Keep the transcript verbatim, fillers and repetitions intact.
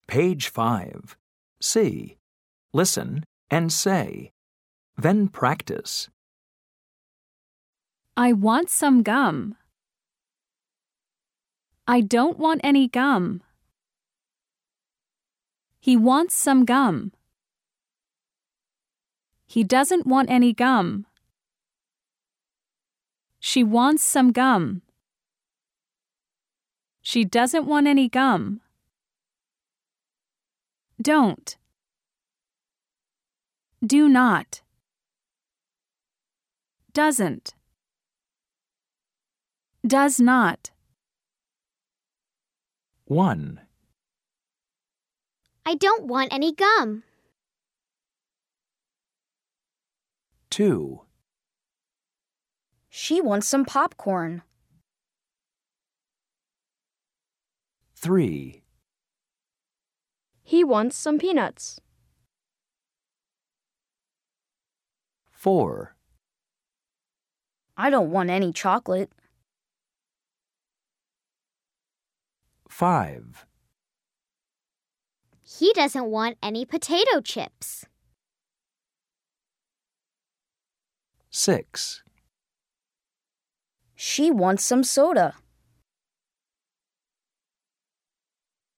Page five. See, listen, and say. Then practice. I want some gum. I don't want any gum. He wants some gum. He doesn't want any gum. She wants some gum. She doesn't want any gum. Don't. Do not. Doesn't. Does not. one. I don't want any gum. two. She wants some popcorn. three. He wants some peanuts. four. I don't want any chocolate. five. He doesn't want any potato chips. six. She wants some soda.